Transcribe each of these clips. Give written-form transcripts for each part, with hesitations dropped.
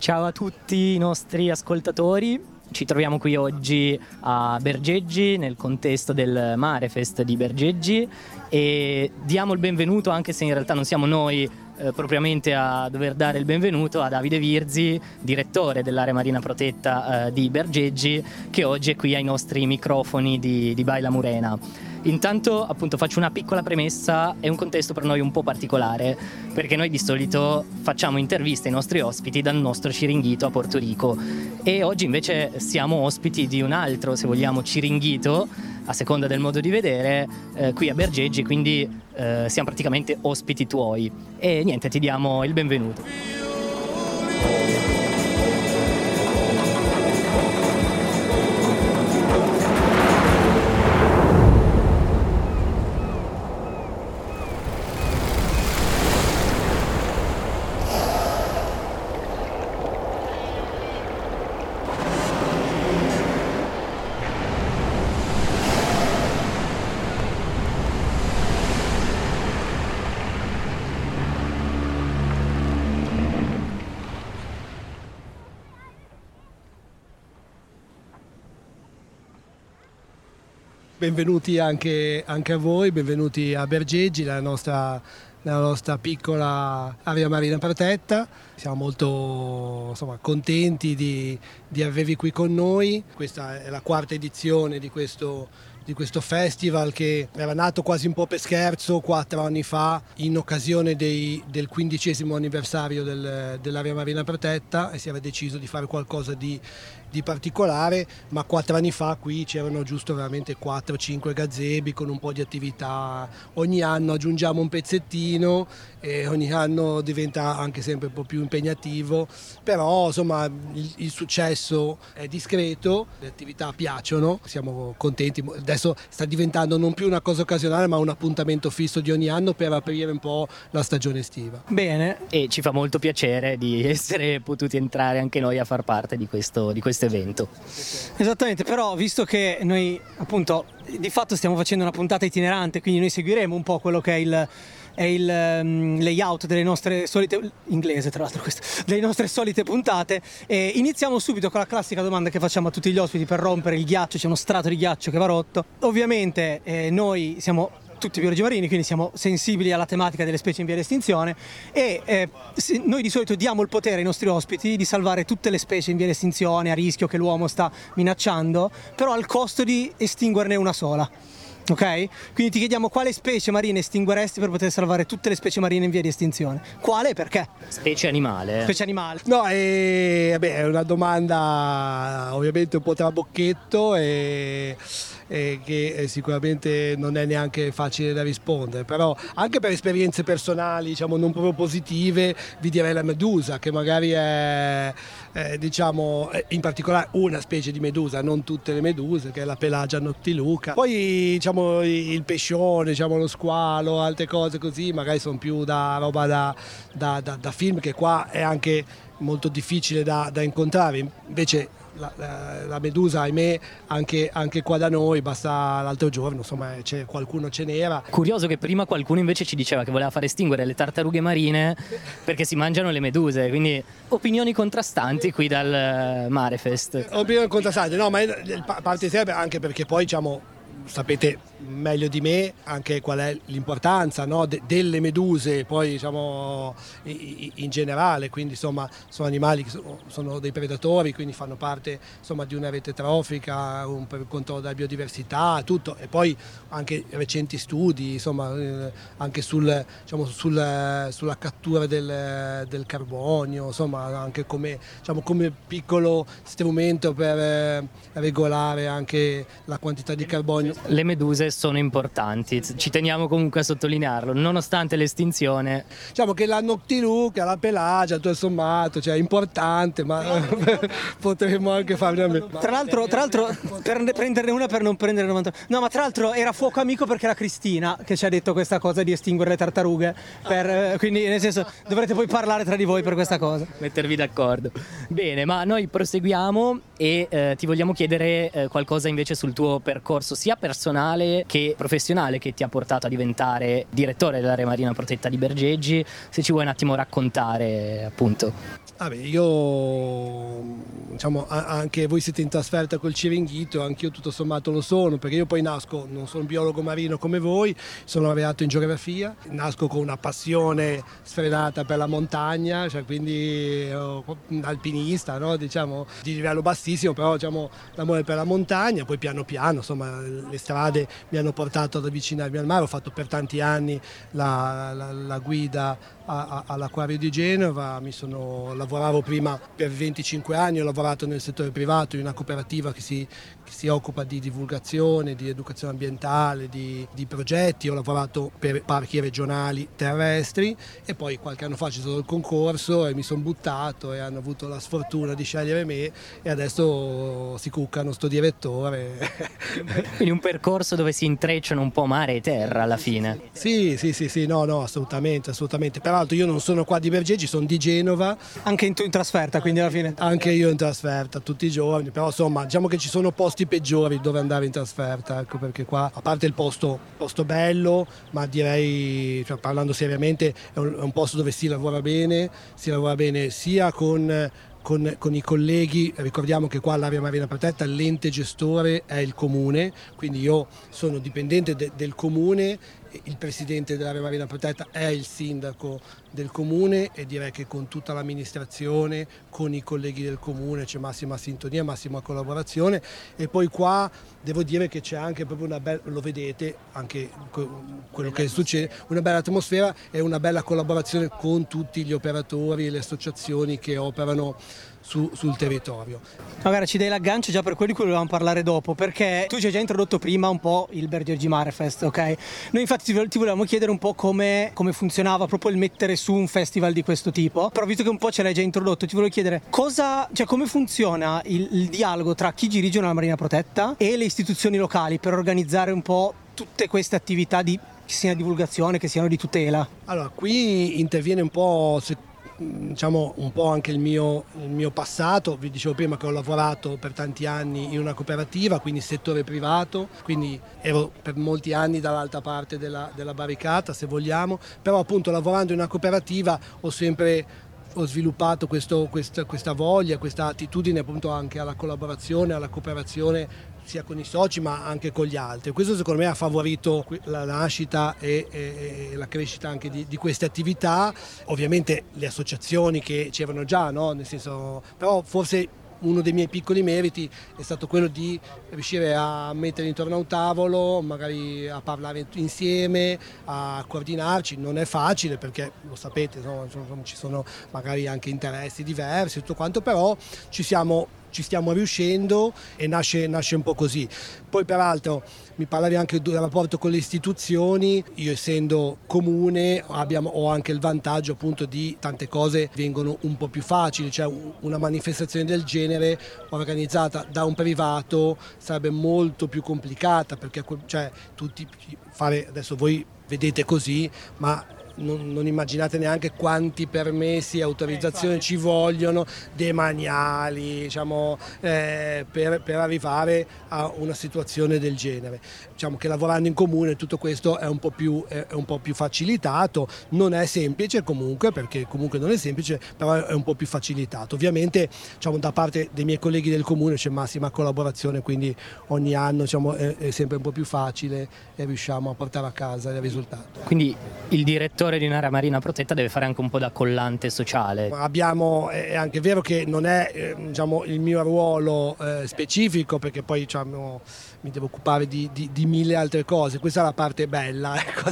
Ciao a tutti i nostri ascoltatori, ci troviamo qui oggi a Bergeggi nel contesto del Marefest di Bergeggi e diamo il benvenuto, anche se in realtà non siamo noi propriamente a dover dare il benvenuto, a Davide Virzi, direttore dell'area marina protetta di Bergeggi, che oggi è qui ai nostri microfoni di Baila Murena. Intanto appunto faccio una piccola premessa, è un contesto per noi un po' particolare perché noi di solito facciamo interviste ai nostri ospiti dal nostro Ciringhito a Porto Rico e oggi invece siamo ospiti di un altro, se vogliamo, Ciringhito, a seconda del modo di vedere, qui a Bergeggi, quindi siamo praticamente ospiti tuoi e niente, ti diamo il benvenuto. Benvenuti anche a voi, benvenuti a Bergeggi, la nostra piccola area marina protetta. Siamo molto contenti di avervi qui con noi. Questa è la quarta edizione di questo festival che era nato quasi un po' per scherzo 4 anni fa in occasione del 15° anniversario dell'area marina protetta e si era deciso di fare qualcosa di particolare, ma 4 anni fa qui c'erano giusto veramente 4-5 gazebi con un po' di attività. Ogni anno aggiungiamo un pezzettino e ogni anno diventa anche sempre un po' più impegnativo, però insomma il successo è discreto, le attività piacciono, siamo contenti. Adesso sta diventando non più una cosa occasionale ma un appuntamento fisso di ogni anno per aprire un po' la stagione estiva. Bene, e ci fa molto piacere di essere potuti entrare anche noi a far parte di questo evento. Esattamente, però visto che noi appunto di fatto stiamo facendo una puntata itinerante, quindi noi seguiremo un po' quello che è il layout delle nostre solite, inglese tra l'altro questo, delle nostre solite puntate, e iniziamo subito con la classica domanda che facciamo a tutti gli ospiti per rompere il ghiaccio. C'è uno strato di ghiaccio che va rotto. Ovviamente noi siamo tutti biologi marini, quindi siamo sensibili alla tematica delle specie in via di estinzione e noi di solito diamo il potere ai nostri ospiti di salvare tutte le specie in via di estinzione a rischio che l'uomo sta minacciando, però al costo di estinguerne una sola. Ok? Quindi ti chiediamo quale specie marina estingueresti per poter salvare tutte le specie marine in via di estinzione. Quale e perché? Specie animale. Specie animale. No, è una domanda ovviamente un po' trabocchetto e che sicuramente non è neanche facile da rispondere, però anche per esperienze personali non proprio positive vi direi la medusa, che magari è in particolare una specie di medusa, non tutte le meduse, che è la Pelagia noctiluca. Poi il pescione, lo squalo, altre cose così magari sono più da roba da film, che qua è anche molto difficile da incontrare. Invece la medusa, ahimè, anche qua da noi, basta l'altro giorno, qualcuno ce n'era. Curioso che prima qualcuno invece ci diceva che voleva far estinguere le tartarughe marine perché si mangiano le meduse, quindi opinioni contrastanti qui dal Marefest. Opinioni contrastanti, no, ma parte serve anche perché poi sapete meglio di me anche qual è l'importanza, no, delle meduse poi in generale, quindi sono animali che sono dei predatori, quindi fanno parte di una rete trofica, per il controllo della biodiversità, tutto, e poi anche recenti studi anche sulla cattura del carbonio, anche come piccolo strumento per regolare anche la quantità di carbonio. Le meduse sono importanti, ci teniamo comunque a sottolinearlo, nonostante l'estinzione. Che la noctiluca, la pelagia, tutto sommato, è importante, ma potremmo anche farne a meno. Tra l'altro per prenderne una per non prendere 90. No, ma tra l'altro era fuoco amico perché era Cristina che ci ha detto questa cosa di estinguere le tartarughe, quindi nel senso dovrete poi parlare tra di voi per questa cosa. Mettervi d'accordo. Bene, ma noi proseguiamo e ti vogliamo chiedere qualcosa invece sul tuo percorso sia personale che professionale che ti ha portato a diventare direttore dell'area marina protetta di Bergeggi, se ci vuoi un attimo raccontare appunto. Io diciamo anche voi siete in trasferta col Ciringhito, anch'io tutto sommato lo sono, perché io poi nasco, non sono un biologo marino come voi, sono laureato in geografia, nasco con una passione sfrenata per la montagna, cioè quindi alpinista, no? Diciamo di livello bassissimo, però diciamo l'amore per la montagna, poi piano piano insomma le strade mi hanno portato ad avvicinarmi al mare, ho fatto per tanti anni la guida all'acquario di Genova, lavoravo prima per 25 anni, ho lavorato nel settore privato in una cooperativa che si occupa di divulgazione, di educazione ambientale, di progetti, ho lavorato per parchi regionali terrestri e poi qualche anno fa c'è stato il concorso e mi sono buttato e hanno avuto la sfortuna di scegliere me e adesso si cuccano sto direttore. Quindi un percorso dove si intrecciano un po' mare e terra alla fine. Sì, no, assolutamente. Peraltro io non sono qua di Bergeggi, sono di Genova. Anche in trasferta, quindi alla fine? Anche io in trasferta, tutti i giorni, però insomma diciamo che ci sono posti peggiori dove andare in trasferta, ecco, perché qua, a parte il posto bello, ma direi, cioè, parlando seriamente, è un posto dove si lavora bene sia con i colleghi. Ricordiamo che qua all'area marina protetta l'ente gestore è il comune, quindi io sono dipendente del comune, il presidente dell'area marina protetta è il sindaco del comune e direi che con tutta l'amministrazione, con i colleghi del comune c'è massima sintonia, massima collaborazione e poi qua devo dire che c'è anche proprio una bella, lo vedete anche quello che succede, una bella atmosfera e una bella collaborazione con tutti gli operatori e le associazioni che operano sul territorio. Magari ci dai l'aggancio già per quelli di cui volevamo parlare dopo, perché tu ci hai già introdotto prima un po' il Bergeggi Marefest, ok? Noi infatti ti volevamo chiedere un po' come funzionava proprio il mettere su un festival di questo tipo, però visto che un po' ce l'hai già introdotto ti volevo chiedere come funziona il dialogo tra chi dirige una marina protetta e le istituzioni locali per organizzare un po' tutte queste attività che siano di divulgazione, che siano di tutela. Allora, qui interviene un po', diciamo un po' anche il mio passato. Vi dicevo prima che ho lavorato per tanti anni in una cooperativa, quindi settore privato, quindi ero per molti anni dall'altra parte della barricata, se vogliamo, però appunto lavorando in una cooperativa ho sviluppato questa voglia, questa attitudine appunto anche alla collaborazione, alla cooperazione sia con i soci ma anche con gli altri. Questo secondo me ha favorito la nascita e la crescita anche di queste attività. Ovviamente le associazioni che c'erano già, no? Nel senso, però forse uno dei miei piccoli meriti è stato quello di riuscire a mettere intorno a un tavolo, magari a parlare insieme, a coordinarci. Non è facile perché lo sapete, no? Ci sono magari anche interessi diversi, tutto quanto, però ci stiamo riuscendo e nasce un po' così. Poi peraltro mi parlavi anche del rapporto con le istituzioni. Io essendo comune ho anche il vantaggio appunto di tante cose vengono un po' più facili, cioè una manifestazione del genere organizzata da un privato sarebbe molto più complicata perché cioè adesso voi vedete così, ma non immaginate neanche quanti permessi e autorizzazioni ci vogliono, demaniali, diciamo, per arrivare a una situazione del genere. Diciamo che lavorando in comune tutto questo è un po' più facilitato, non è semplice comunque, perché comunque non è semplice, però è un po' più facilitato. Ovviamente diciamo, da parte dei miei colleghi del comune c'è massima collaborazione, quindi ogni anno diciamo, è sempre un po' più facile e riusciamo a portare a casa il risultato. Quindi il direttore di un'area marina protetta deve fare anche un po' da collante sociale. È anche vero che non è diciamo, il mio ruolo specifico, perché poi diciamo, mi devo occupare di mille altre cose. Questa è la parte bella,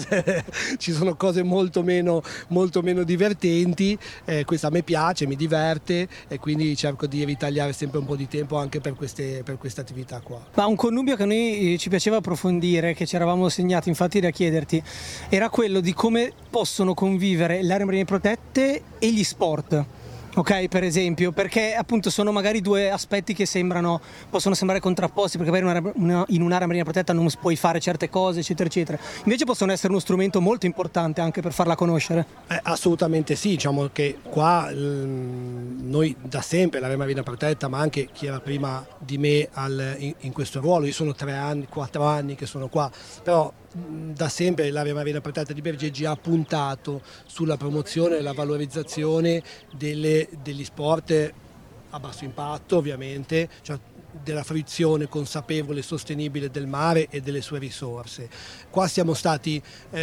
ci sono cose molto meno divertenti, questa a me piace, mi diverte e quindi cerco di ritagliare sempre un po' di tempo anche per queste attività qua. Ma un connubio che a noi ci piaceva approfondire, che ci eravamo segnati infatti da chiederti, era quello di come possono convivere le aree marine protette e gli sport. ok, per esempio, perché appunto sono magari due aspetti che possono sembrare contrapposti, perché magari in un'area marina protetta non puoi fare certe cose, eccetera eccetera, invece possono essere uno strumento molto importante anche per farla conoscere. Assolutamente sì, diciamo che qua noi da sempre l'area marina protetta, ma anche chi era prima di me in questo ruolo, io sono 4 anni che sono qua, però da sempre l'area marina protetta di Bergeggi ha puntato sulla promozione e la valorizzazione degli sport a basso impatto, ovviamente, cioè della fruizione consapevole e sostenibile del mare e delle sue risorse. Qua siamo stati,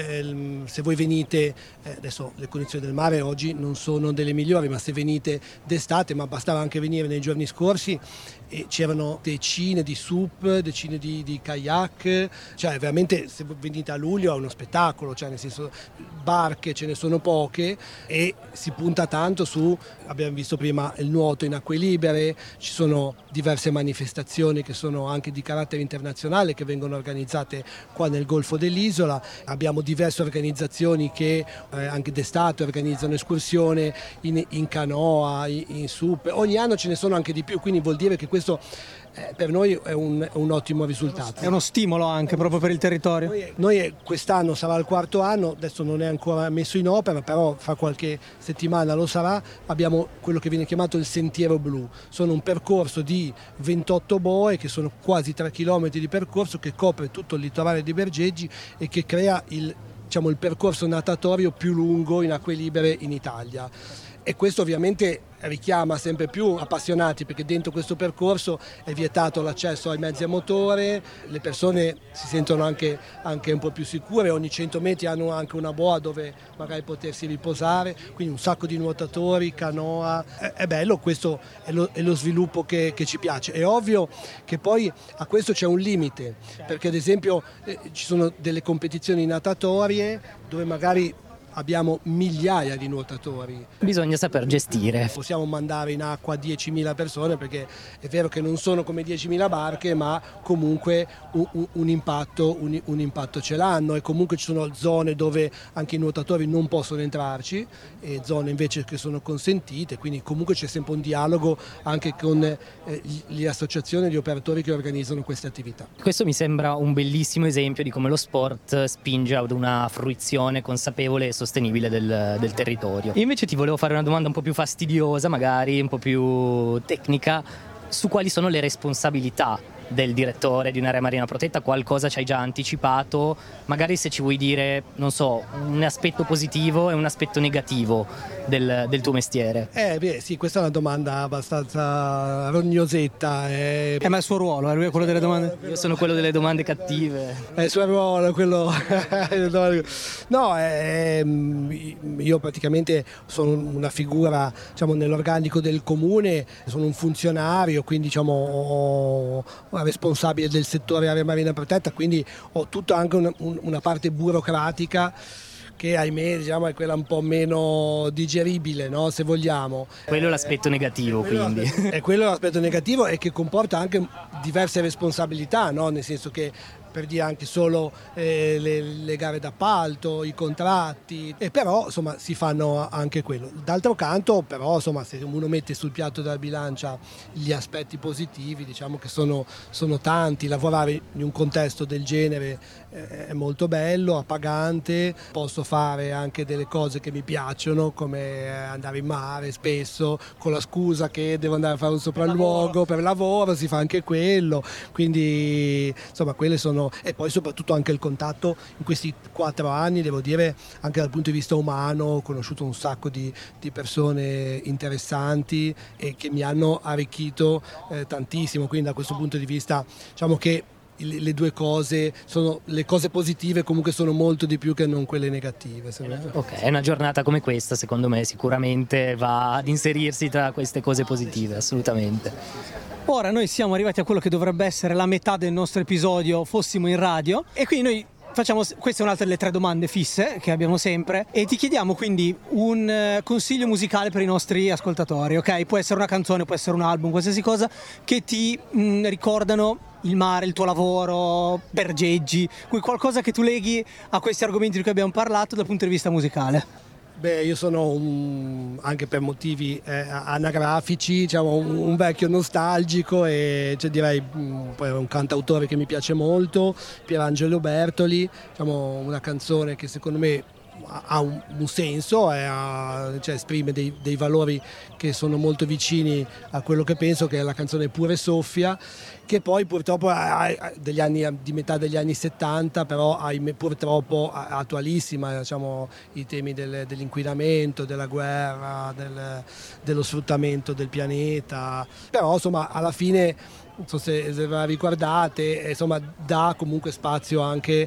se voi venite, adesso le condizioni del mare oggi non sono delle migliori, ma se venite d'estate, ma bastava anche venire nei giorni scorsi, e c'erano decine di SUP, decine di kayak, cioè veramente se venite a luglio è uno spettacolo, cioè nel senso barche ce ne sono poche e si punta tanto su, abbiamo visto prima il nuoto in acque libere, ci sono diverse manifestazioni che sono anche di carattere internazionale che vengono organizzate qua nel Golfo dell'Isola, abbiamo diverse organizzazioni che anche d'estate organizzano escursioni in canoa, in SUP, ogni anno ce ne sono anche di più, quindi vuol dire che questo per noi è un ottimo risultato. È uno stimolo anche proprio per il territorio. Noi quest'anno sarà il 4º anno, adesso non è ancora messo in opera, però fra qualche settimana lo sarà, abbiamo quello che viene chiamato il Sentiero Blu. Sono un percorso di 28 boe che sono quasi 3 km di percorso che copre tutto il litorale di Bergeggi e che crea il percorso natatorio più lungo in acque libere in Italia. E questo ovviamente richiama sempre più appassionati, perché dentro questo percorso è vietato l'accesso ai mezzi a motore, le persone si sentono anche un po' più sicure, ogni 100 metri hanno anche una boa dove magari potersi riposare, quindi un sacco di nuotatori, canoa, è bello, questo è lo sviluppo che ci piace. È ovvio che poi a questo c'è un limite, perché ad esempio ci sono delle competizioni natatorie dove magari abbiamo migliaia di nuotatori. Bisogna saper gestire. Possiamo mandare in acqua 10.000 persone, perché è vero che non sono come 10.000 barche, ma comunque un impatto ce l'hanno, e comunque ci sono zone dove anche i nuotatori non possono entrarci e zone invece che sono consentite, quindi comunque c'è sempre un dialogo anche con le associazioni di operatori che organizzano queste attività. Questo mi sembra un bellissimo esempio di come lo sport spinge ad una fruizione consapevole e sostenibile del territorio. Io invece ti volevo fare una domanda un po' più fastidiosa, magari un po' più tecnica, su quali sono le responsabilità del direttore di un'area marina protetta. Qualcosa ci hai già anticipato, magari se ci vuoi dire, non so, un aspetto positivo e un aspetto negativo del tuo mestiere. Sì, questa è una domanda abbastanza rognosetta. Ma è il suo ruolo, lui è quello delle domande? Io sono quello delle domande cattive. È il suo ruolo, quello... No, io praticamente sono una figura, nell'organico del comune, sono un funzionario, quindi ho responsabile del settore area marina protetta, quindi ho tutta anche una parte burocratica che ahimè è quella un po' meno digeribile, no? Se vogliamo. Quello è l'aspetto negativo, quindi. È quello l'aspetto negativo, e che comporta anche diverse responsabilità, no? Nel senso che, per dire, anche solo le gare d'appalto, i contratti, e però si fanno anche quello. D'altro canto però se uno mette sul piatto della bilancia gli aspetti positivi, che sono tanti. Lavorare in un contesto del genere è molto bello, appagante, posso fare anche delle cose che mi piacciono, come andare in mare spesso, con la scusa che devo andare a fare un sopralluogo per lavoro, si fa anche quello, quindi quelle sono. E poi soprattutto anche il contatto in questi 4 anni, devo dire, anche dal punto di vista umano, ho conosciuto un sacco di persone interessanti e che mi hanno arricchito tantissimo, quindi da questo punto di vista che le due cose sono, le cose positive comunque sono molto di più che non quelle negative. Ok, una giornata come questa secondo me sicuramente va ad inserirsi tra queste cose positive, assolutamente. Ora noi siamo arrivati a quello che dovrebbe essere la metà del nostro episodio, fossimo in radio, e quindi noi facciamo, questa è un'altra delle 3 domande fisse che abbiamo sempre, e ti chiediamo quindi un consiglio musicale per i nostri ascoltatori, ok? Può essere una canzone, può essere un album, qualsiasi cosa che ti ricordano il mare, il tuo lavoro, Bergeggi, qualcosa che tu leghi a questi argomenti di cui abbiamo parlato dal punto di vista musicale. Beh, io sono anche per motivi anagrafici, diciamo, un vecchio nostalgico e direi poi un cantautore che mi piace molto, Pierangelo Bertoli, diciamo, una canzone che secondo me ha un senso, cioè esprime dei valori che sono molto vicini a quello che penso, che è la canzone Pure Soffia, che poi purtroppo di metà degli anni 70, però purtroppo attualissima, diciamo, i temi dell'inquinamento, della guerra, dello sfruttamento del pianeta, però insomma alla fine, non so se ve la ricordate, insomma dà comunque spazio anche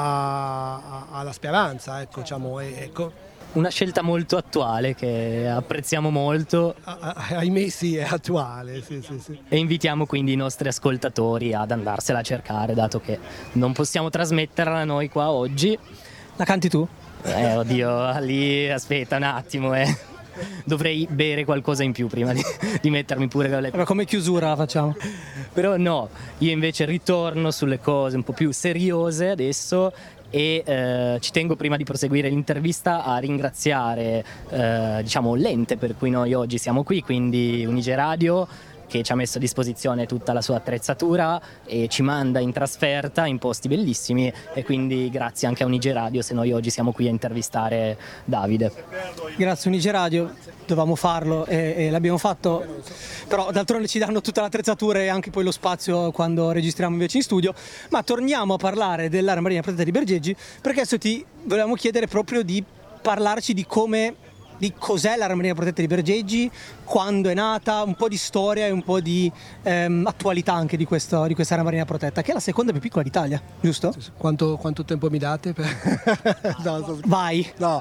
alla speranza, ecco, diciamo, ecco. Una scelta molto attuale che apprezziamo molto. Ahimè sì, è attuale, sì. E invitiamo quindi i nostri ascoltatori ad andarsela a cercare, dato che non possiamo trasmetterla noi qua oggi. La canti tu? Oddio, lì aspetta un attimo, dovrei bere qualcosa in più prima di mettermi pure con le... Ma come chiusura la facciamo? Però no, io invece ritorno sulle cose un po' più seriose adesso e ci tengo, prima di proseguire l'intervista, a ringraziare diciamo l'ente per cui noi oggi siamo qui, quindi Unige Radio, che ci ha messo a disposizione tutta la sua attrezzatura e ci manda in trasferta in posti bellissimi, e quindi grazie anche a Unige Radio se noi oggi siamo qui a intervistare Davide. Grazie Unige Radio, dovevamo farlo e l'abbiamo fatto, però d'altronde ci danno tutta l'attrezzatura e anche poi lo spazio quando registriamo invece in studio. Ma torniamo a parlare dell'area marina protetta di Bergeggi, perché adesso ti volevamo chiedere proprio di parlarci di cos'è l'area marina protetta di Bergeggi, quando è nata, un po' di storia e un po' di attualità anche di questa area marina protetta, che è la seconda più piccola d'Italia, giusto? Quanto tempo mi date? No, vai! No,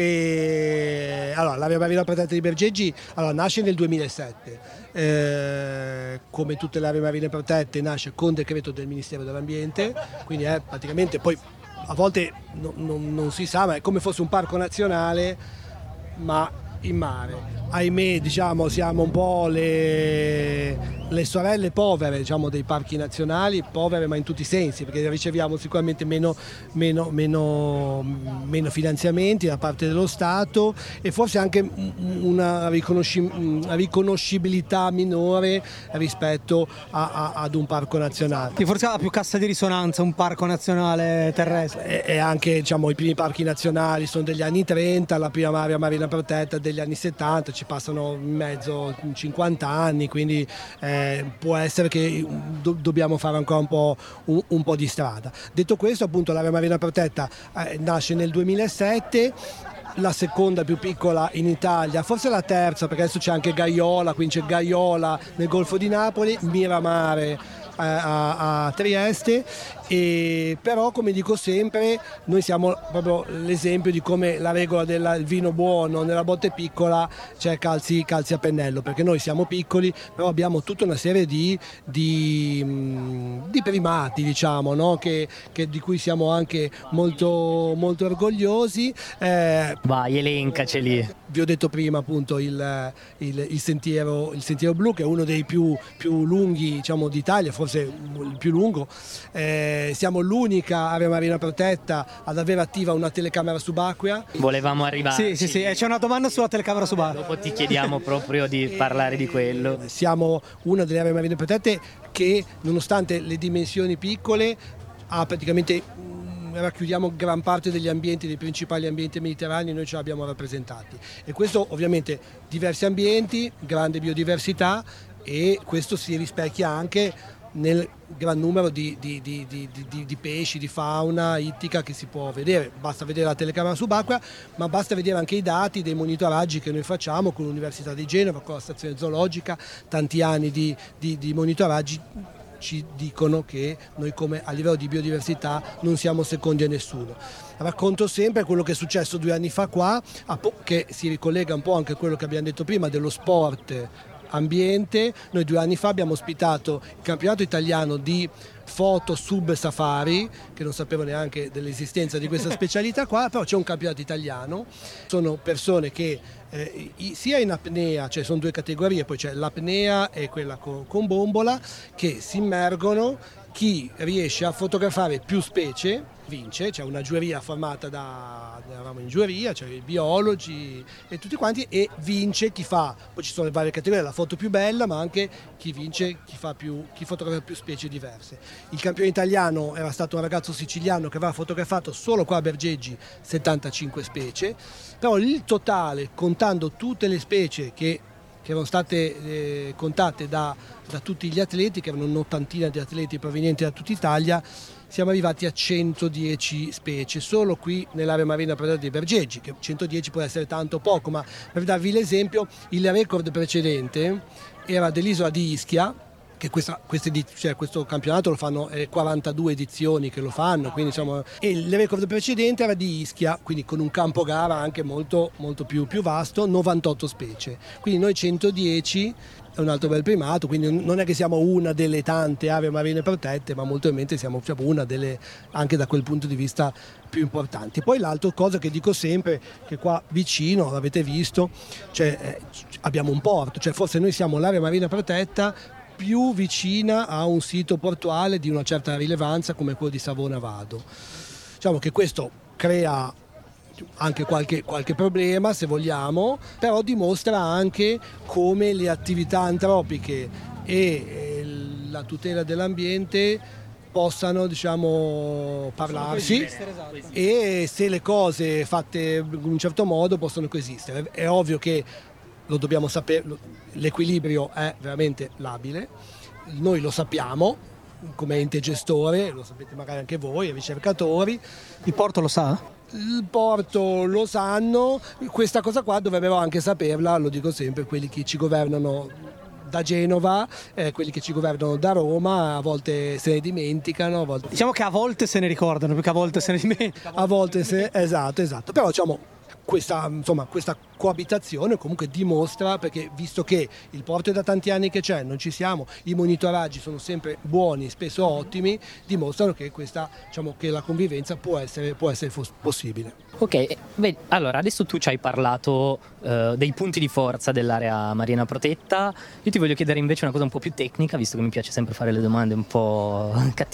allora, l'area marina protetta di Bergeggi nasce nel 2007, come tutte le aree marine protette nasce con decreto del Ministero dell'Ambiente, quindi è praticamente, poi a volte non si sa, ma è come fosse un parco nazionale ma in mare. Ahimè, diciamo, siamo un po' le sorelle povere, diciamo, dei parchi nazionali, povere ma in tutti i sensi, perché riceviamo sicuramente meno finanziamenti da parte dello Stato e forse anche una riconoscibilità minore rispetto ad un parco nazionale. Che forse ha più cassa di risonanza un parco nazionale terrestre. E anche, diciamo, i primi parchi nazionali sono degli anni 30, la prima area marina protetta degli anni 70, ci passano in mezzo 50 anni, quindi può essere che dobbiamo fare ancora un po' di strada. Detto questo, appunto, l'area marina protetta nasce nel 2007, la seconda più piccola in Italia, forse la terza, perché adesso c'è anche Gaiola, quindi c'è Gaiola nel Golfo di Napoli, Miramare a Trieste, e però, come dico sempre, noi siamo proprio l'esempio di come la regola del vino buono nella botte piccola, cioè calzi a pennello, perché noi siamo piccoli però abbiamo tutta una serie di primati, diciamo, no? che di cui siamo anche molto, molto orgogliosi. Vai, elencaceli. Vi ho detto prima, appunto, il sentiero blu, che è uno dei più lunghi, diciamo, d'Italia, forse il più lungo. Siamo l'unica area marina protetta ad avere attiva una telecamera subacquea. Volevamo arrivare. Sì, c'è una domanda sulla telecamera subacquea. Dopo ti chiediamo proprio di parlare di quello. Siamo una delle aree marine protette che, nonostante le dimensioni piccole, ha praticamente racchiudiamo gran parte degli ambienti, dei principali ambienti mediterranei, noi ce l'abbiamo rappresentati, e questo ovviamente diversi ambienti, grande biodiversità, e questo si rispecchia anche nel gran numero di pesci, di fauna ittica che si può vedere. Basta vedere la telecamera subacquea, ma basta vedere anche i dati dei monitoraggi che noi facciamo con l'Università di Genova, con la stazione zoologica. Tanti anni di monitoraggi ci dicono che noi, come a livello di biodiversità, non siamo secondi a nessuno. Racconto sempre quello che è successo 2 anni fa qua, che si ricollega un po' anche a quello che abbiamo detto prima dello sport ambiente. Noi 2 anni fa abbiamo ospitato il campionato italiano di foto sub safari, che non sapevo neanche dell'esistenza di questa specialità qua, però c'è un campionato italiano, sono persone che sia in apnea, cioè sono 2 categorie, poi c'è l'apnea e quella con bombola, che si immergono, chi riesce a fotografare più specie vince. C'è una giuria formata eravamo in giuria, c'è i biologi e tutti quanti, e vince chi fa, poi ci sono le varie categorie, la foto più bella, ma anche chi vince, chi fotografa più specie diverse. Il campione italiano era stato un ragazzo siciliano che aveva fotografato solo qua a Bergeggi 75 specie, però il totale, contando tutte le specie che erano state contate da tutti gli atleti, che erano un'ottantina di atleti provenienti da tutta Italia, siamo arrivati a 110 specie, solo qui nell'area marina protetta di Bergeggi, che 110 può essere tanto o poco, ma per darvi l'esempio, il record precedente era dell'isola di Ischia, che questo campionato lo fanno 42 edizioni che lo fanno, quindi, insomma, e il record precedente era di Ischia, quindi con un campo gara anche molto, molto più vasto, 98 specie, quindi noi 110 è un altro bel primato, quindi non è che siamo una delle tante aree marine protette, ma molto probabilmente siamo una delle, anche da quel punto di vista, più importanti. Poi l'altra cosa che dico sempre, che qua vicino, l'avete visto, abbiamo un porto, cioè forse noi siamo l'area marina protetta più vicina a un sito portuale di una certa rilevanza come quello di Savona Vado. Diciamo che questo crea anche qualche problema, se vogliamo, però dimostra anche come le attività antropiche e la tutela dell'ambiente possano, diciamo, parlarsi, e se le cose fatte in un certo modo possono coesistere. È ovvio che lo dobbiamo sapere, l'equilibrio è veramente labile, noi lo sappiamo come ente gestore, lo sapete magari anche voi, i ricercatori. Il porto lo sa? Il porto lo sanno, questa cosa qua dovrebbero anche saperla, lo dico sempre, quelli che ci governano da Genova, quelli che ci governano da Roma, a volte se ne dimenticano. Diciamo che a volte se ne ricordano, più che a volte se ne dimenticano. A volte esatto, però diciamo questa coabitazione comunque dimostra, perché visto che il porto è da tanti anni che c'è, non ci siamo, i monitoraggi sono sempre buoni, spesso ottimi, dimostrano che che la convivenza può essere possibile. Ok, allora adesso tu ci hai parlato dei punti di forza dell'area marina protetta. Io ti voglio chiedere invece una cosa un po' più tecnica, visto che mi piace sempre fare le domande un po'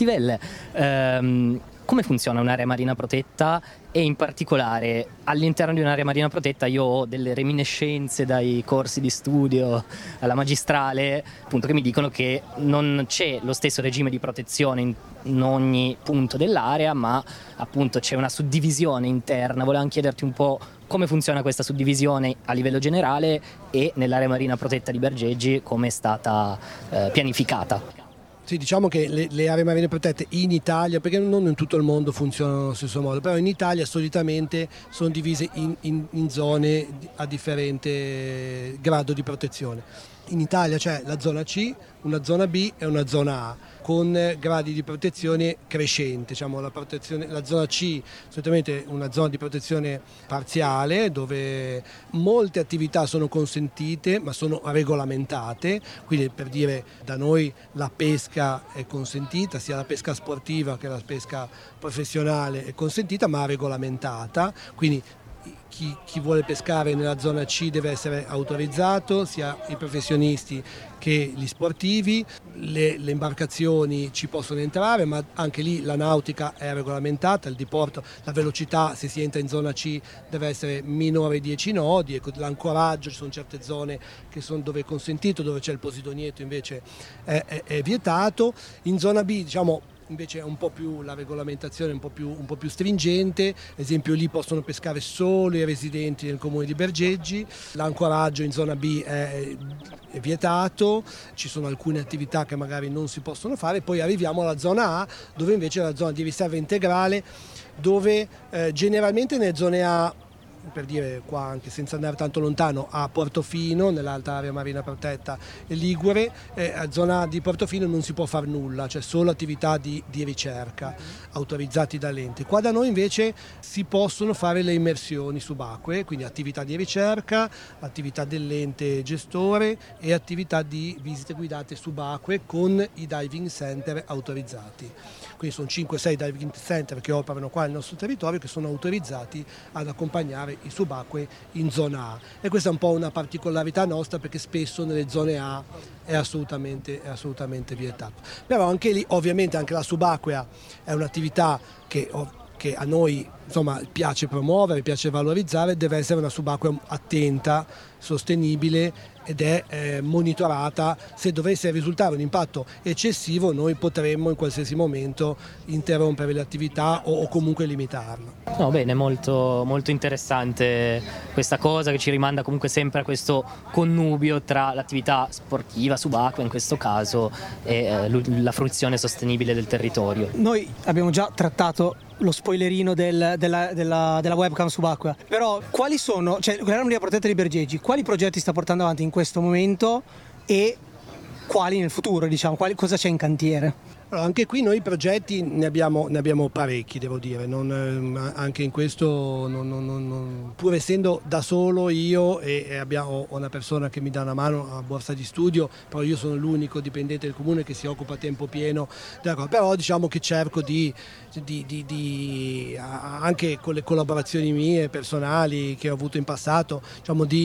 cattivelle. Come funziona un'area marina protetta, e in particolare all'interno di un'area marina protetta io ho delle reminiscenze dai corsi di studio alla magistrale, appunto, che mi dicono che non c'è lo stesso regime di protezione in ogni punto dell'area, ma appunto c'è una suddivisione interna. Volevo chiederti un po' come funziona questa suddivisione a livello generale, e nell'area marina protetta di Bergeggi come è stata pianificata. Sì, diciamo che le aree marine protette in Italia, perché non in tutto il mondo funzionano allo stesso modo, però in Italia solitamente sono divise in zone a differente grado di protezione. In Italia c'è la zona C, una zona B e una zona A, con gradi di protezione crescenti. Diciamo, la zona C solitamente una zona di protezione parziale, dove molte attività sono consentite ma sono regolamentate, quindi per dire, da noi la pesca è consentita, sia la pesca sportiva che la pesca professionale è consentita ma regolamentata, quindi chi vuole pescare nella zona C deve essere autorizzato, sia i professionisti che gli sportivi. Le imbarcazioni ci possono entrare, ma anche lì la nautica è regolamentata, il diporto, la velocità, se si entra in zona C, deve essere minore 10 nodi, l'ancoraggio, ci sono certe zone che sono dove è consentito, dove c'è il posidonietto invece è vietato. In zona B, diciamo, invece è un po' più la regolamentazione un po' più stringente, ad esempio lì possono pescare solo i residenti nel comune di Bergeggi, l'ancoraggio in zona B è vietato, ci sono alcune attività che magari non si possono fare. Poi arriviamo alla zona A, dove invece è la zona di riserva integrale, dove generalmente nelle zone A, per dire qua anche senza andare tanto lontano, a Portofino, nell'alta area marina protetta ligure, a zona di Portofino non si può fare nulla, c'è solo attività di ricerca autorizzati dall'ente. Qua da noi invece si possono fare le immersioni subacquee, quindi attività di ricerca, attività dell'ente gestore e attività di visite guidate subacquee con i diving center autorizzati. quindi sono 5-6 diving center che operano qua nel nostro territorio, che sono autorizzati ad accompagnare i subacquei in zona A, e questa è un po' una particolarità nostra, perché spesso nelle zone A è assolutamente vietato. Però anche lì ovviamente anche la subacquea è un'attività che a noi piace promuovere, piace valorizzare, deve essere una subacquea attenta, sostenibile ed è monitorata. Se dovesse risultare un impatto eccessivo, noi potremmo in qualsiasi momento interrompere le attività o comunque limitarlo. No, bene, molto, molto interessante questa cosa, che ci rimanda comunque sempre a questo connubio tra l'attività sportiva subacquea in questo caso e la fruizione sostenibile del territorio. Noi abbiamo già trattato lo spoilerino della webcam subacquea, però quali sono, l'area marina protetta di Bergeggi, quali progetti sta portando avanti in questo momento e quali nel futuro, cosa c'è in cantiere? Allora, anche qui noi progetti ne abbiamo parecchi, devo dire, anche in questo, pur essendo da solo io e ho una persona che mi dà una mano a borsa di studio, però io sono l'unico dipendente del comune che si occupa a tempo pieno della cosa, però diciamo che cerco di anche con le collaborazioni mie personali che ho avuto in passato, di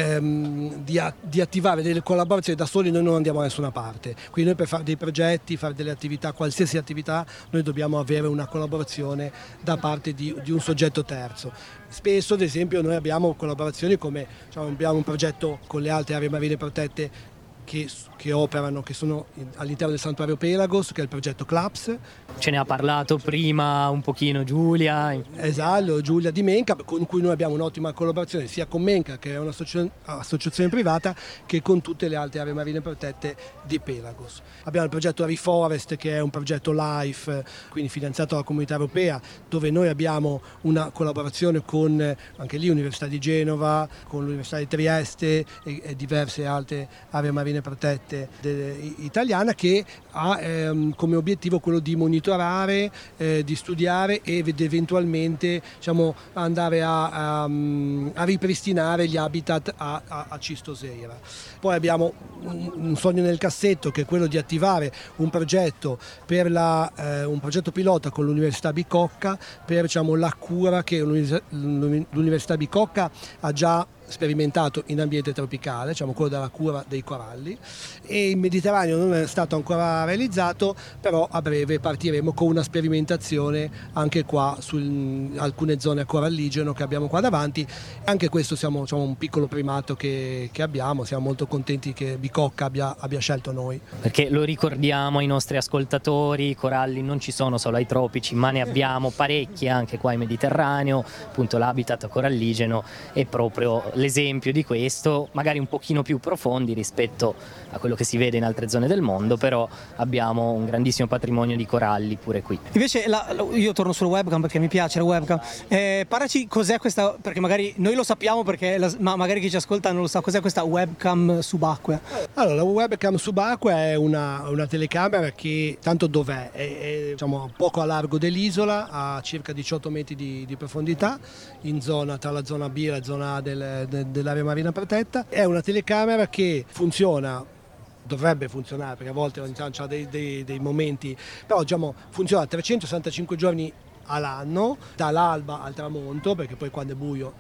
attivare delle collaborazioni. Da soli noi non andiamo da nessuna parte, quindi noi per fare dei progetti, fare delle attività, qualsiasi attività, noi dobbiamo avere una collaborazione da parte di un soggetto terzo. Spesso, ad esempio, noi abbiamo collaborazioni come abbiamo un progetto con le altre aree marine protette che operano, che sono all'interno del santuario Pelagos, che è il progetto CLAPS. Ce ne ha parlato prima un pochino Giulia. Esatto, Giulia di Menca, con cui noi abbiamo un'ottima collaborazione sia con Menca, che è un'associazione privata, che con tutte le altre aree marine protette di Pelagos. Abbiamo il progetto Reforest, che è un progetto LIFE, quindi finanziato dalla Comunità Europea, dove noi abbiamo una collaborazione con anche lì l'Università di Genova, con l'Università di Trieste e diverse altre aree marine protette italiana, che ha come obiettivo quello di monitorare, di studiare ed eventualmente andare a ripristinare gli habitat a cistoseira. Poi abbiamo un sogno nel cassetto, che è quello di attivare un progetto un progetto pilota con l'Università Bicocca per la cura che l'Università Bicocca ha già sperimentato in ambiente tropicale, quello della cura dei coralli, e in Mediterraneo non è stato ancora realizzato, però a breve partiremo con una sperimentazione anche qua su alcune zone a coralligeno che abbiamo qua davanti. Anche questo siamo un piccolo primato che abbiamo, siamo molto contenti che Bicocca abbia scelto noi. Perché lo ricordiamo ai nostri ascoltatori, i coralli non ci sono solo ai tropici, ma ne abbiamo parecchi anche qua in Mediterraneo, appunto l'habitat coralligeno è proprio l'esempio di questo, magari un pochino più profondi rispetto a quello che si vede in altre zone del mondo, però abbiamo un grandissimo patrimonio di coralli pure qui. Invece io torno sulla webcam perché mi piace la webcam. Parlaci cos'è questa, perché magari noi lo sappiamo, ma magari chi ci ascolta non lo sa, cos'è questa webcam subacquea? Allora, la webcam subacquea è una telecamera che tanto dov'è? È poco a largo dell'isola, a circa 18 metri di profondità, in zona tra la zona B e la zona A dell'area marina protetta. È una telecamera che dovrebbe funzionare, perché a volte c'ha dei momenti, però funziona 365 giorni all'anno, dall'alba al tramonto, perché poi quando è buio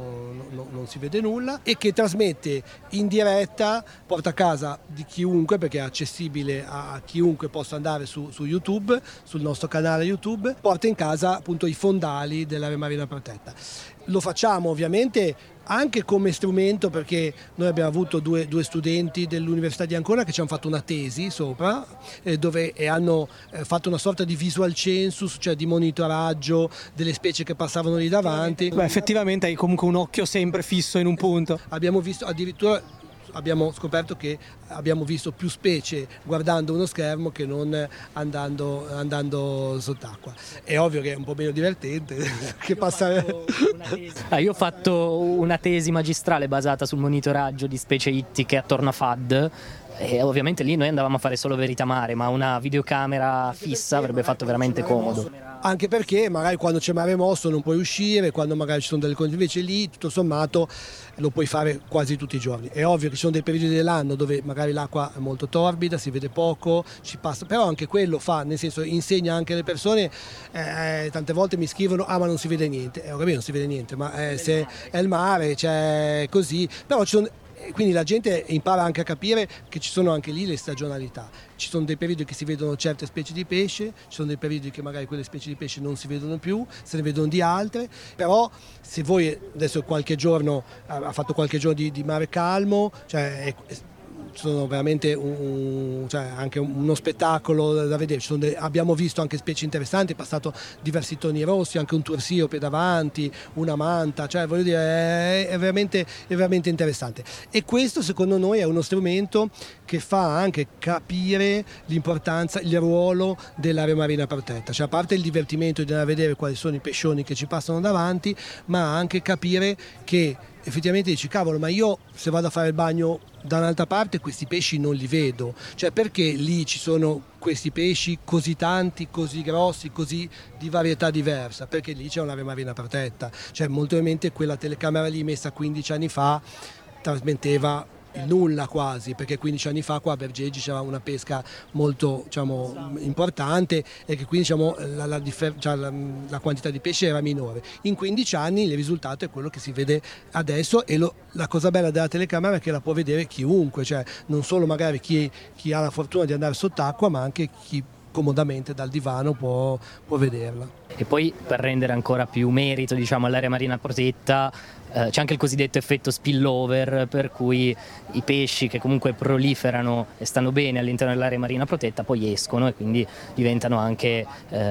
non si vede nulla, e che trasmette in diretta, porta a casa di chiunque, perché è accessibile a chiunque possa andare su YouTube, sul nostro canale YouTube, porta in casa appunto i fondali dell'area marina protetta. Lo facciamo ovviamente anche come strumento, perché noi abbiamo avuto due studenti dell'Università di Ancona che ci hanno fatto una tesi sopra, dove hanno fatto una sorta di visual census, cioè di monitoraggio delle specie che passavano lì davanti. Effettivamente hai comunque un occhio sempre fisso in un punto. Abbiamo scoperto che abbiamo visto più specie guardando uno schermo che non andando sott'acqua. È ovvio che è un po' meno divertente che passare. Io ho fatto una tesi magistrale basata sul monitoraggio di specie ittiche attorno a FAD, e ovviamente lì noi andavamo a fare solo verità mare, ma una videocamera fissa avrebbe fatto veramente comodo. Anche perché magari quando c'è mare mosso non puoi uscire, quando magari ci sono delle condizioni, invece lì tutto sommato lo puoi fare quasi tutti i giorni. È ovvio che ci sono dei periodi dell'anno dove magari l'acqua è molto torbida, si vede poco, ci passa, però anche quello fa, nel senso insegna anche alle persone, tante volte mi scrivono ma non si vede niente, ovviamente non si vede niente, ma se è il mare, c'è così, però ci sono. Quindi la gente impara anche a capire che ci sono anche lì le stagionalità. Ci sono dei periodi che si vedono certe specie di pesce, ci sono dei periodi che magari quelle specie di pesce non si vedono più, se ne vedono di altre, però se voi adesso qualche giorno ha fatto qualche giorno di mare calmo, cioè sono veramente anche uno spettacolo da vedere. Abbiamo visto anche specie interessanti, è passato diversi toni rossi, anche un tursiope davanti, una manta, cioè voglio dire è veramente interessante, e questo secondo noi è uno strumento che fa anche capire l'importanza, il ruolo dell'area marina protetta, cioè a parte il divertimento di andare a vedere quali sono i pescioni che ci passano davanti, ma anche capire che effettivamente dici cavolo, ma io se vado a fare il bagno da un'altra parte questi pesci non li vedo, cioè perché lì ci sono questi pesci così tanti, così grossi, così di varietà diversa? Perché lì c'è un'area marina protetta, cioè molto probabilmente quella telecamera lì messa 15 anni fa trasmetteva il nulla quasi, perché 15 anni fa qua a Bergeggi c'era una pesca molto importante e che quindi la quantità di pesce era minore. In 15 anni il risultato è quello che si vede adesso, e la cosa bella della telecamera è che la può vedere chiunque, cioè non solo magari chi ha la fortuna di andare sott'acqua, ma anche chi comodamente dal divano può vederla. E poi per rendere ancora più merito all'area marina protetta, c'è anche il cosiddetto effetto spillover, per cui i pesci che comunque proliferano e stanno bene all'interno dell'area marina protetta poi escono, e quindi diventa anche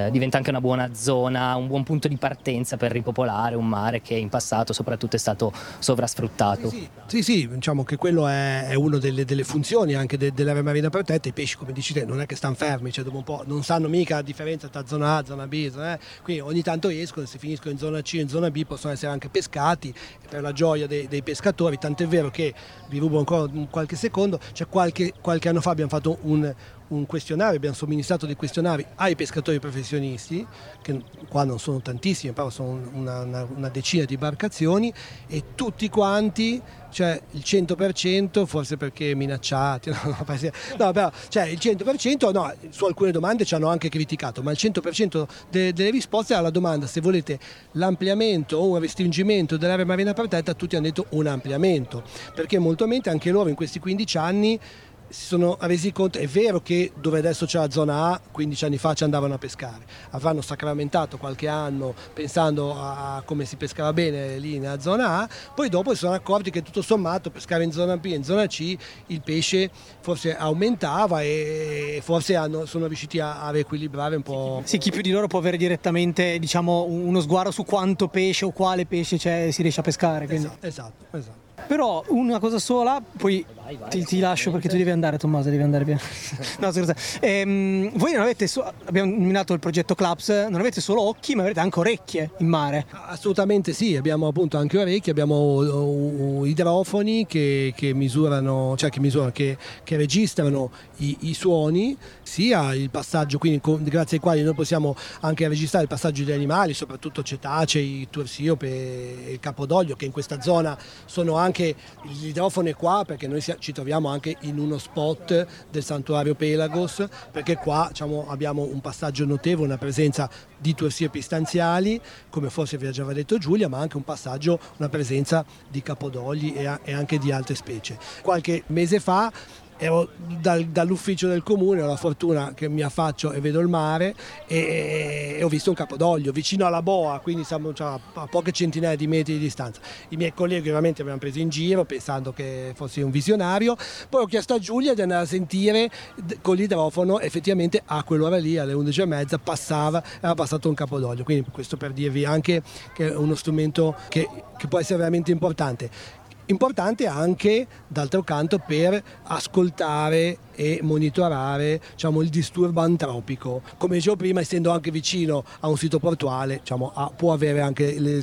una buona zona, un buon punto di partenza per ripopolare un mare che in passato soprattutto è stato sovrasfruttato. Sì, diciamo che quello è una delle funzioni anche dell'area marina protetta. I pesci, come dici te, non è che stanno fermi, cioè dopo un po' non sanno mica la differenza tra zona A, zona B, quindi ogni tanto escono, se finiscono in zona C o in zona B possono essere anche pescati, per la gioia dei pescatori, tant'è vero che vi rubo ancora qualche secondo, cioè qualche anno fa abbiamo fatto un questionario, abbiamo somministrato dei questionari ai pescatori professionisti, che qua non sono tantissimi, però sono una decina di imbarcazioni, e tutti quanti, cioè il 100%, forse perché minacciati, però cioè il 100%, su alcune domande ci hanno anche criticato, ma il 100% delle risposte alla domanda se volete l'ampliamento o un restringimento dell'area marina protetta, tutti hanno detto un ampliamento, perché molto probabilmente anche loro in questi 15 anni si sono resi conto, è vero che dove adesso c'è la zona A 15 anni fa ci andavano a pescare, avranno sacramentato qualche anno pensando a come si pescava bene lì nella zona A, poi dopo si sono accorti che tutto sommato pescare in zona B e in zona C il pesce forse aumentava, e forse sono riusciti a riequilibrare un po'. Sì, chi più di loro può avere direttamente uno sguardo su quanto pesce o quale pesce si riesce a pescare. Quindi. Esatto. Però una cosa sola, poi ti lascio perché tu devi andare, Tommaso, devi andare via. No, scusa. Voi non avete, abbiamo nominato il progetto Claps, non avete solo occhi, ma avete anche orecchie in mare. Assolutamente sì, abbiamo appunto anche orecchie, abbiamo idrofoni che misurano, che registrano i suoni, sia il passaggio, quindi grazie ai quali noi possiamo anche registrare il passaggio degli animali, soprattutto cetacei, tursiope e il capodoglio, che in questa zona sono anche l'idrofono è qua perché noi ci troviamo anche in uno spot del santuario Pelagos, perché qua abbiamo un passaggio notevole, una presenza di tursiopi stanziali, come forse vi ha già detto Giulia, ma anche un passaggio, una presenza di capodogli e anche di altre specie. Qualche mese fa ero dall'ufficio del comune, ho la fortuna che mi affaccio e vedo il mare, e ho visto un capodoglio vicino alla boa, quindi siamo a poche centinaia di metri di distanza. I miei colleghi ovviamente mi hanno preso in giro pensando che fossi un visionario, poi ho chiesto a Giulia di andare a sentire con l'idrofono, effettivamente a quell'ora lì alle 11:30 era passato un capodoglio, quindi questo per dirvi anche che è uno strumento che può essere veramente importante anche d'altro canto per ascoltare e monitorare il disturbo antropico. Come dicevo prima, essendo anche vicino a un sito portuale, può avere anche la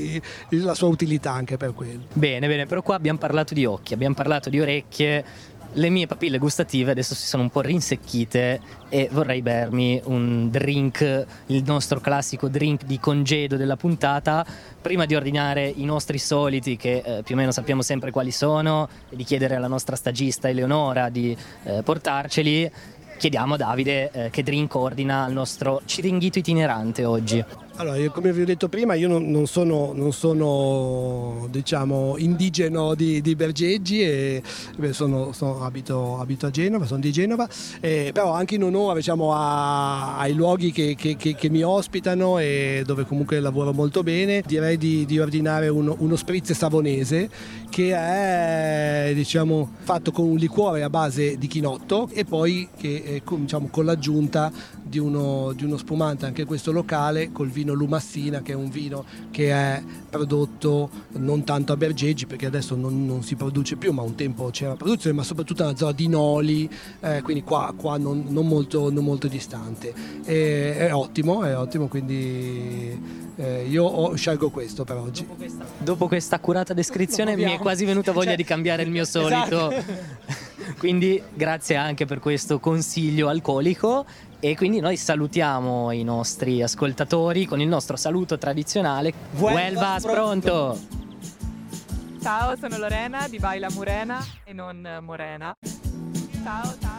sua utilità anche per quello. Bene, però qua abbiamo parlato di occhi, abbiamo parlato di orecchie, le mie papille gustative adesso si sono un po' rinsecchite e vorrei bermi un drink, il nostro classico drink di congedo della puntata, prima di ordinare i nostri soliti che più o meno sappiamo sempre quali sono e di chiedere alla nostra stagista Eleonora di portarceli. Chiediamo a Davide che drink ordina al nostro ciringhito itinerante oggi. Allora, come vi ho detto prima, io non sono diciamo indigeno di Bergeggi e abito a Genova, sono di Genova, però anche in onore, diciamo, ai luoghi che mi ospitano e dove comunque lavoro molto bene, direi di ordinare uno spritz savonese che è, diciamo, fatto con un liquore a base di chinotto e poi che diciamo, con l'aggiunta di uno spumante, anche questo locale, col vino Lumassina, che è un vino che è prodotto non tanto a Bergeggi perché adesso non si produce più, ma un tempo c'era produzione, ma soprattutto nella zona di Noli, quindi qua non molto distante. È ottimo, quindi io scelgo questo per oggi. Dopo questa accurata descrizione mi è quasi venuta voglia di cambiare il mio solito. Esatto. Quindi grazie anche per questo consiglio alcolico. E quindi noi salutiamo i nostri ascoltatori con il nostro saluto tradizionale. Vuelvas pronto! Ciao, sono Lorena di Baila Murena e non Morena. Ciao.